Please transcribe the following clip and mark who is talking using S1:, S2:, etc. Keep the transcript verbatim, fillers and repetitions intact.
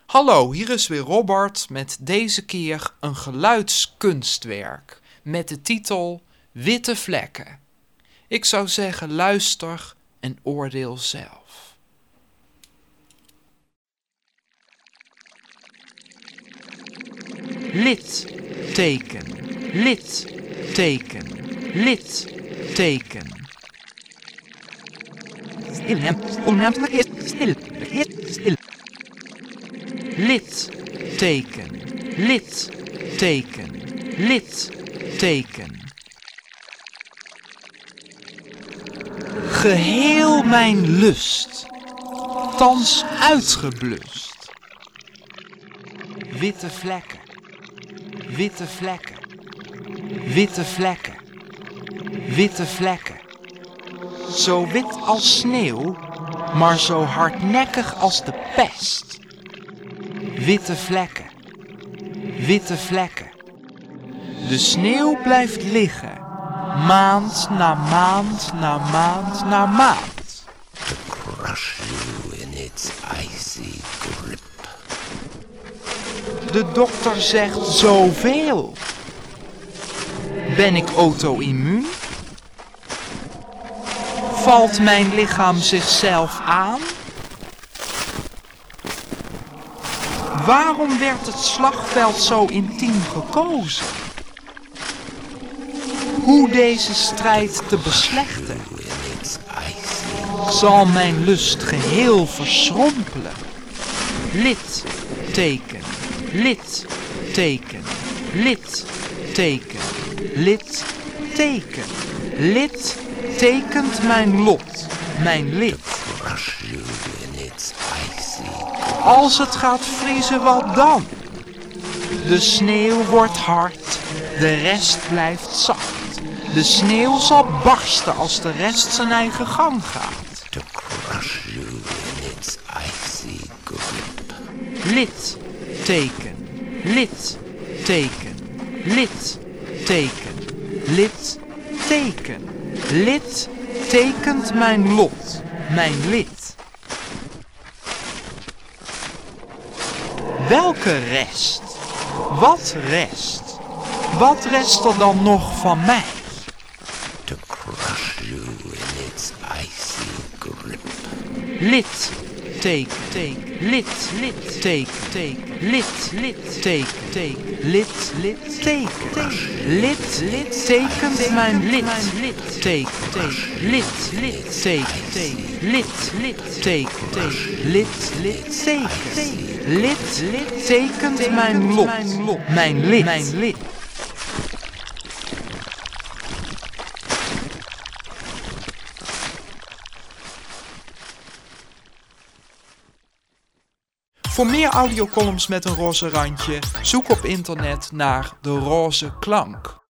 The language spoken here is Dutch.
S1: Hallo, hier is weer Robert met deze keer een geluidskunstwerk met de titel Witte vlekken. Ik zou zeggen luister en oordeel zelf. Litteken, litteken, litteken.
S2: Stil, onnaamlijk stil, stil.
S1: Litteken, litteken, litteken. Geheel mijn lust, thans uitgeblust. Witte vlekken, witte vlekken, witte vlekken, witte vlekken. Zo wit als sneeuw, maar zo hardnekkig als de pest. Witte vlekken, witte vlekken. De sneeuw blijft liggen, maand na maand na maand na maand.
S3: To crush you in its icy grip.
S1: De dokter zegt zoveel. Ben ik auto-immuun? Valt mijn lichaam zichzelf aan? Waarom werd het slagveld zo intiem gekozen? Hoe deze strijd te beslechten? Zal mijn lust geheel verschrompelen? Litteken, litteken, litteken, litteken. Lid tekent mijn lot, mijn lid. Als het gaat vriezen, wat dan? De sneeuw wordt hard, de rest blijft zacht. De sneeuw zal barsten als de rest zijn eigen gang gaat.
S3: To crush you in its icy grip.
S1: Litteken, litteken, litteken, litteken. Lid tekent mijn lot, mijn lid. Welke rest? Wat rest? Wat rest er dan nog van mij?
S3: To crush you in its icy grip.
S1: Lid, teken, teken, lid, lid, teken, teken, lid, lid, teken, teken, lid, lid, teken, teken, lid, lid, tekent mijn lid, lid, teken, teken, lid, lid, teken, teken, lid, lid, teken, teken, lid, lid, teken, lid, lid, tekent mijn lot, mijn lid, mijn lid. Voor meer audiocolumns met een roze randje, zoek op internet naar De Roze Klank.